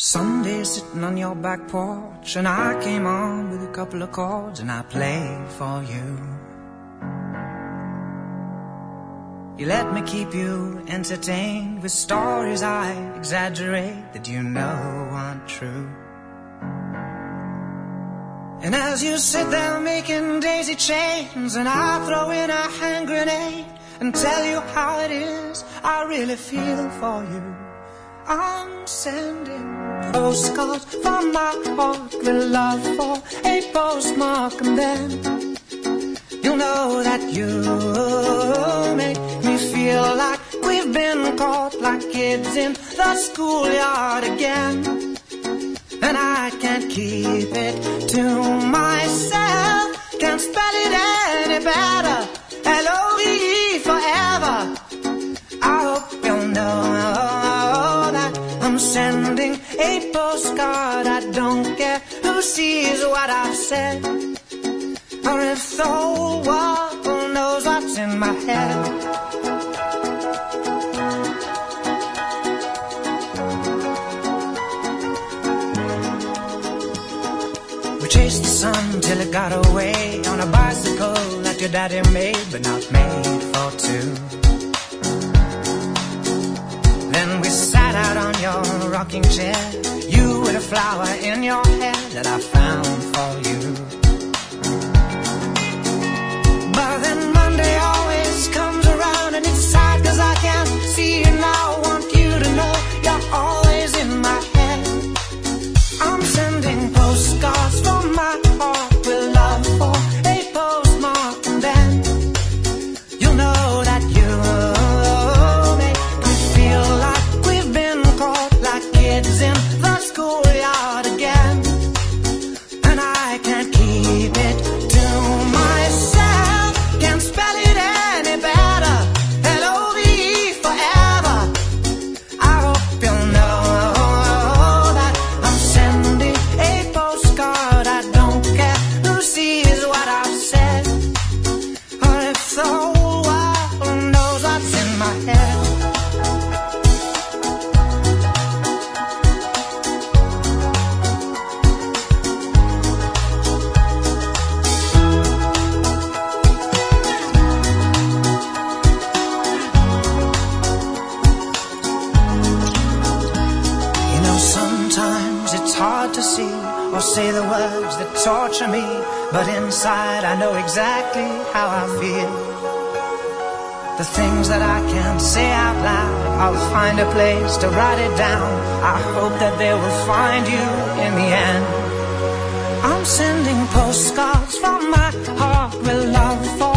Sunday sitting on your back porch, and I came on with a couple of chords, and I played for you. You let me keep you entertained with stories I exaggerate that you know aren't true. And as you sit there making daisy chains, and I throw in a hand grenade and tell you how it is I really feel for you, I'm sending postcards from my heart with love for a postmark, and then you'll know that you make me feel like we've been caught like kids in the schoolyard again. And I can't keep it to myself, can't spell it any better, L-O-V-E forever. I hope you'll know that I'm sending a postcard. I don't care who sees what I've said, or if the whole world knows what's in my head. We chased the sun till it got away on a bicycle that your daddy made, but not made for two. Then we sat out on your rocking chair, you with a flower in your hair that I found for you. But then Monday always comes around, and it's sad 'cause I can't see you now. I want you to know you're always in my head. I'm sending postcards from my heart with love for a postmark, and then you'll know that you make me feel like we've been caught like kids in the schoolyard again. And I can't keep it to myself, can't spell it any better, L-O-V-E forever. I hope you'll know that I'm sending a postcard. I don't care who sees what I've said, or if the whole world knows what's in my head. You know, sometimes it's hard to see or say the words that torture me, but inside I know exactly how I feel. The things that I can't say out loud, I'll find a place to write it down. I hope that they will find you in the end. I'm sending postcards from my heart with love for